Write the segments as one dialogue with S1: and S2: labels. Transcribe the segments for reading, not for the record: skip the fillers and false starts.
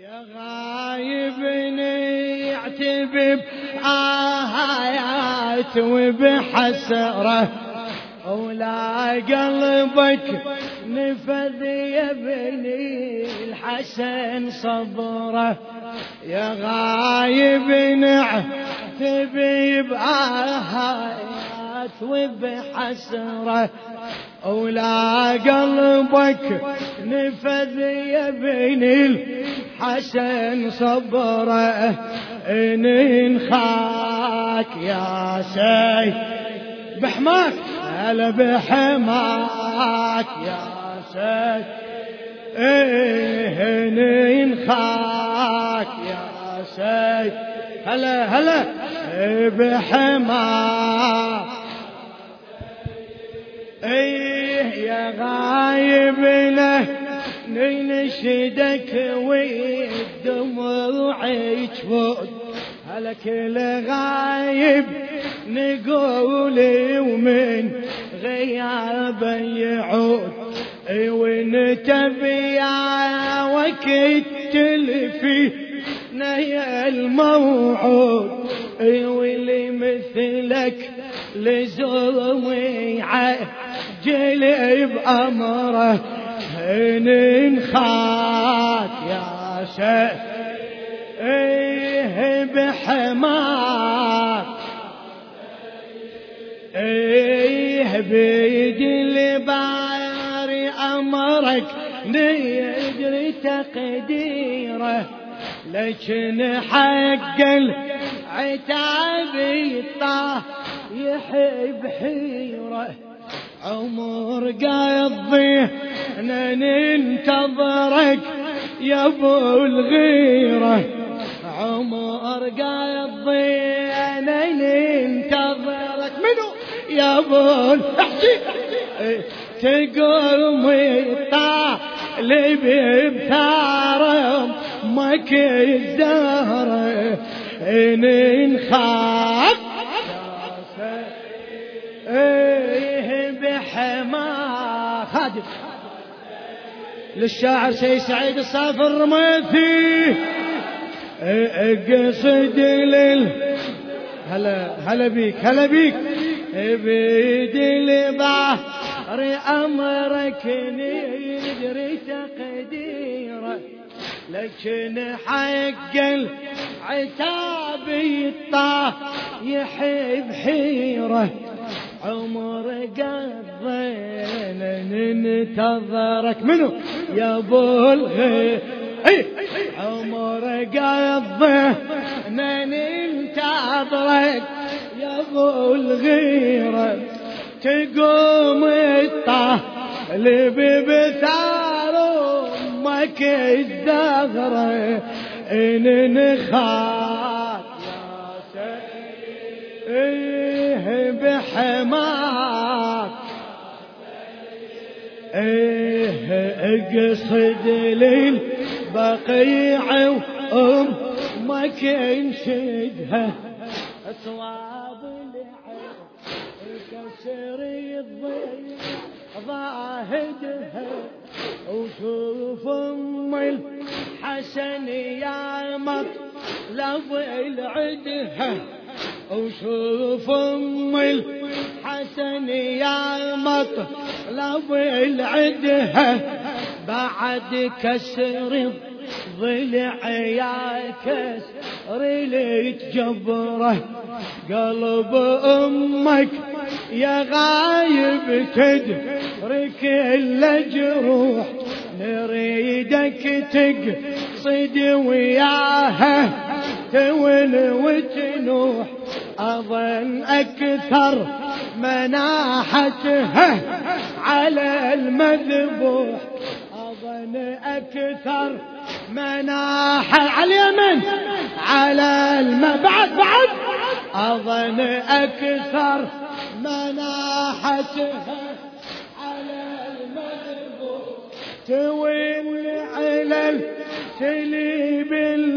S1: يا غايبني يعتب بآيات وبحسرة، ولا قلبك نفذ يا بني الحسن صبره. يا غايبني يعتب بآيات وبحسرة، ولا قلبك نفذ يا بني الحسن صبره. ننخاك يا سيد بحماك، هلا بحماك يا سيد. ننخاك يا سيد، هلا هلا بحماك. يا غايبنا ننشدك والدموع تفوت، هلا كل غايب نقول ومن غياب يعود. ونتبيع وقت تلفينا يا الموعود، واللي مثلك لزوم يعجل بأمره. ننخاك يا سيد بحماك، بيد الباري أمرك ندري تقديره. لكن حق العتاب يطاه يحب حيره. عمر قضيه ننتظرك يا ابو الغيره. عمر قضيه ننتظرك منو يا ابو احكي. تقوم طالب بثار امك الزهره. ننخاف بحما خادم للشاعر سيد سعيد الصافي الرميثي. اقصد هلا بيك هلا بيك. بيد البحر امرك ندري تقديره. لكن حق العتاب يطاه يحب حيره. عمر قضينا ننتظرك منو يا ابو الغير. عمر قضينا ننتظرك يا ابو الغيره. تقوم الطالب بثار امك الزهره. ننخاك يا سيد بحماك. اقصد للبقيع وامك انشدها. اصواب العين كسر الضيق ضاهدها. وشوف ام الحسن يا مطلب العدها. وشوف ام الحسن يا مطلب العدها. بعد كسر الضلع يا كسر لتجبره. قلب امك يا غايب تدرك الجروح. نريدك تقصد وياها تول وتنوح. أظن أكثر مناحتها على المذبوح. أظن أكثر مناحة على اليمن على بعد أظن أكثر مناحتها على المذبوح. توين على السليب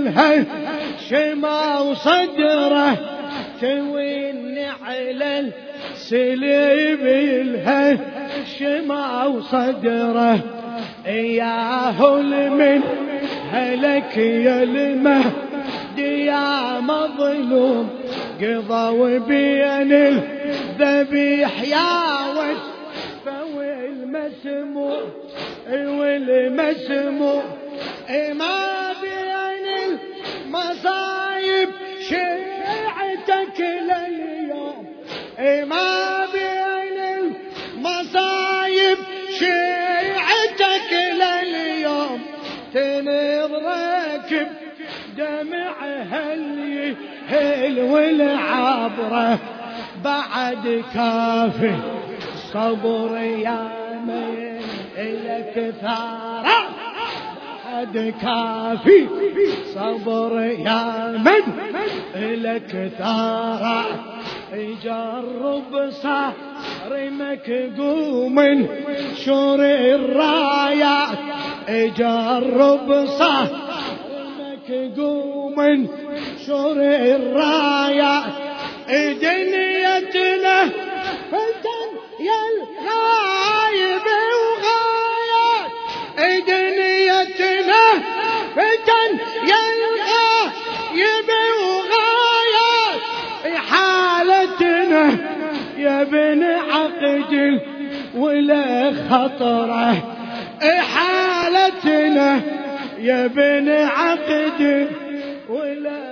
S1: الهشمة وصدره. توين على السليب الهشمة وصدره. إياه من هلك يا المهدي يا مظلوم، قضوا بين الذبيح يا وسفة والمسموع والمسموع، ما بين المصايب شيعتك لليوم، ما بين المصايب شيعتك لليوم، تنظرك بدمعها اليهل والعبرة بعد كافي صبر يا من إلك ثارة، بعد كافي صبر يا من إلك ثارة، يجرب صار مكقوم شور الرايات، يجرب صار مكقوم شور الرايات، دنيتنا فتن يا الغايب وغايات، دنيتنا فتن يا الغايب وغايات، حالتنا يا ابن عقد ولا خطره، حالتنا يا ابن عقد ولا